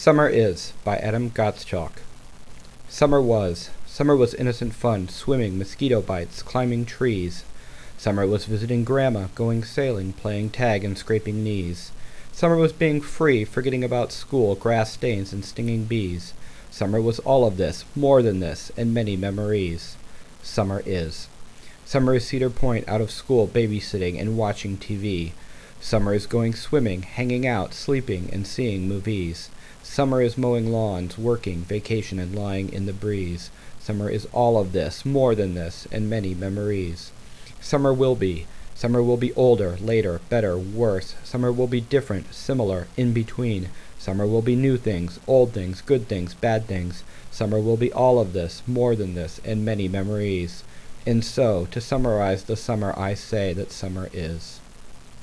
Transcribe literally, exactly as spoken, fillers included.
Summer Is by Adam Gottschalk. Summer was. Summer was innocent fun, swimming, mosquito bites, climbing trees. Summer was visiting Grandma, going sailing, playing tag and scraping knees. Summer was being free, forgetting about school, grass stains, and stinging bees. Summer was all of this, more than this, and many memories. Summer is. Summer is Cedar Point, out of school, babysitting, and watching T V. Summer is going swimming, hanging out, sleeping, and seeing movies. Summer is mowing lawns, working, vacation, and lying in the breeze. Summer is all of this, more than this, and many memories. Summer will be. Summer will be older, later, better, worse. Summer will be different, similar, in between. Summer will be new things, old things, good things, bad things. Summer will be all of this, more than this, and many memories. And so, to summarize the summer, I say that summer is.